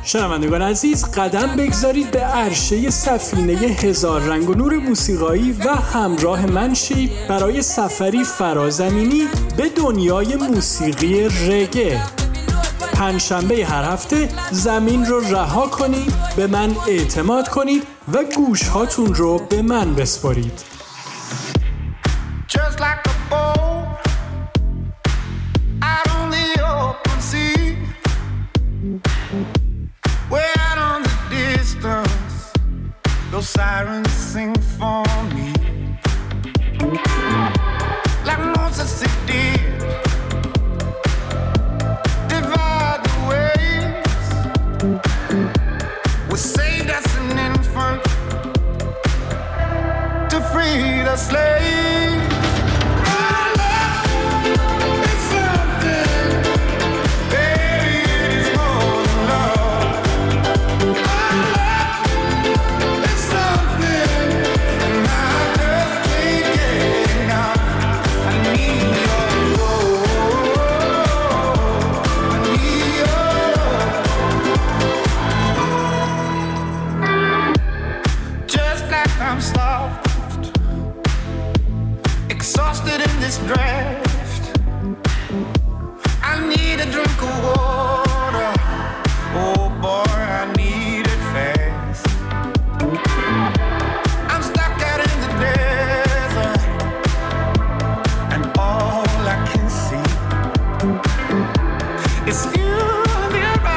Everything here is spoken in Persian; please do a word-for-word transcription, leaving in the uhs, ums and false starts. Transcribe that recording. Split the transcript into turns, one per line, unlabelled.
شنوندگان عزیز، قدم بگذارید به عرشه سفینه هزار رنگ و نور موسیقایی و همراه من شید برای سفری فرازمینی به دنیای موسیقی رگه. پنجشنبه هر هفته زمین رو رها کنید، به من اعتماد کنید و گوش هاتون رو به من بسپارید.
Those sirens sing for me.